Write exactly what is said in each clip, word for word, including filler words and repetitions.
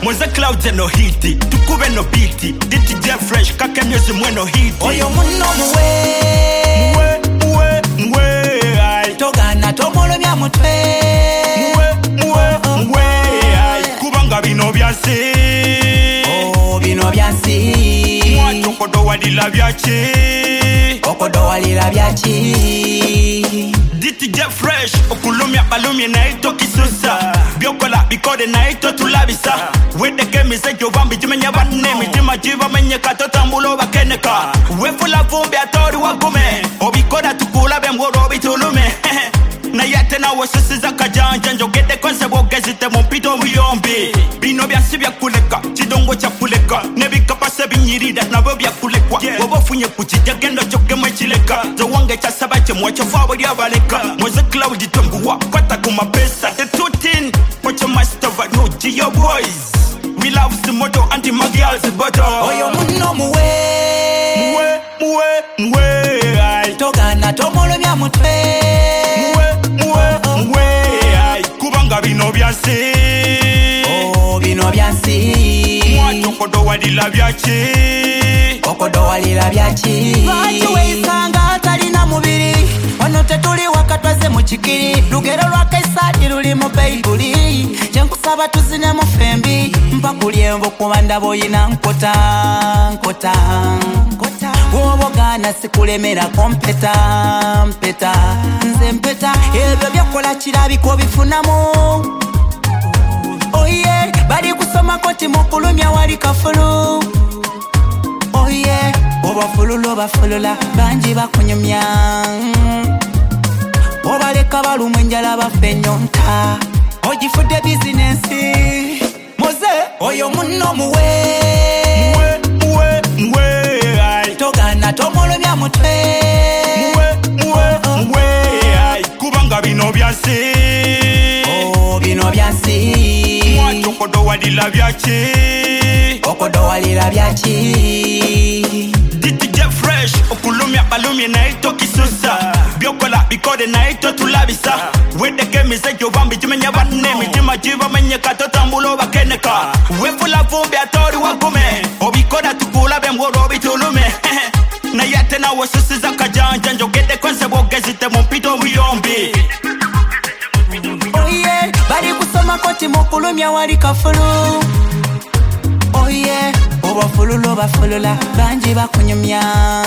Moze clouds no hiti, tukube no beati. Diti J Fresh, kake music mweno hiti. Oyo muno muwe Muwe, muwe, muwe ay. Togana tomolo mya mutwe Muwe, muwe, muwe ay. Kubanga bino byase Oh, bino byasi Mwa chokodo walila byache Okodo walila byachi Diti J Fresh, okulumya balumya na ito kisusa Biokola, bikode na ito tulabisa Wede kemi se jovambi jimenya bane Mijima jiva menye katotambulo bakeneka Wefula vumbi atori wagume Obikoda tukula bemworo bitulume Na yate na wasisiza kajanja Njogede konse wogezite mumpito muyombi Bino byasi bya kuleka, chidongo cha kuleka Nebika pase binyirida na webya kulekwa Wabofunye kuchija gendo choke mwechileka Zawange cha sabache mwacho fawo diya baleka Mweze cloud itambuwa, kwata kumapesa The two tin, mwacho master va no G.O. boys We love the moto anti magials butter Oyo muno muwe Muwe, muwe, muwe ay. Togana tomolo mya mutwe Muwe ay, kubanga bino byase Oh, bino byasi Mwa chokodo walila byache Okodo walila byachi Lwaki weisanga atalina mubiri Ono tetuli wakatwaze mu kikiri Lugero lwa Kaisari luli mu Baibuli Kyenkusaba tuzine mu fembi Mpakuli envo kuba ndaba oyina nkota Nkota Nkota Wobogana sikulemera kompeta Mpeta Nze mpeta Ebyo byakola kirabiko bifunamu Oh yeah Bali kusoma koti mukulumya wali kafulu Oh yeah Oba fulula oba fulula Banji bakunyumya Oba leka balumu enjala bafe nyonta Ojifude bizinesi Moze Oyo muno muwe Muwe, muwe, muwe ay. Togana tomolo mya mutwe Muwe, muwe, muwe ay. Kubanga bino byase Oh, bino byasi Mwa chokodo walila byache Okodo walila byachi Diti J Fresh, okulumya balumya na ito kisusa Biokola, bikode na ito tulabisa Wede kemi se jovambi jimenya bane Mijima jiva menye katotambulo bakeneka Wefula vumbi atori wagume Obikoda tukula bemworo bitulume Na yate na wasisiza kajanja Njogede kwense wogezite mumpito muyombi Oh yeah Bali kusoma koti mukulumya wali kafulu Oh yeah Oba fulula oba fulula Banji bakunyumya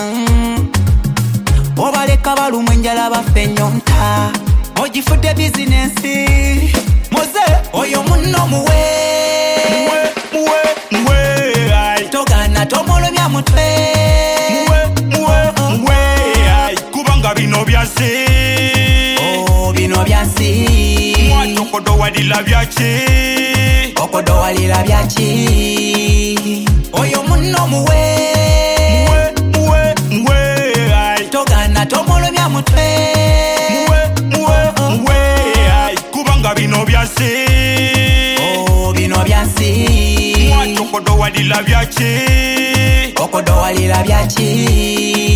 Oba leka balumu enjala bafe nyonta Ojifude bizinesi Moze Oyo muno muwe Muwe, muwe, muwe ay. Togana tomolo mya mutwe Muwe, muwe, muwe ay. Kubanga bino byase Oh, bino byasi Mwa chokodo walila byache Okodo walila byachi Oyo muno muwe Muwe, muwe, muwe ay. Togana tomolo mya mutwe Muwe, muwe, muwe ay. Kubanga bino byase Oh, bino byasi Mwa chokodo walila byache Okodo walila byachi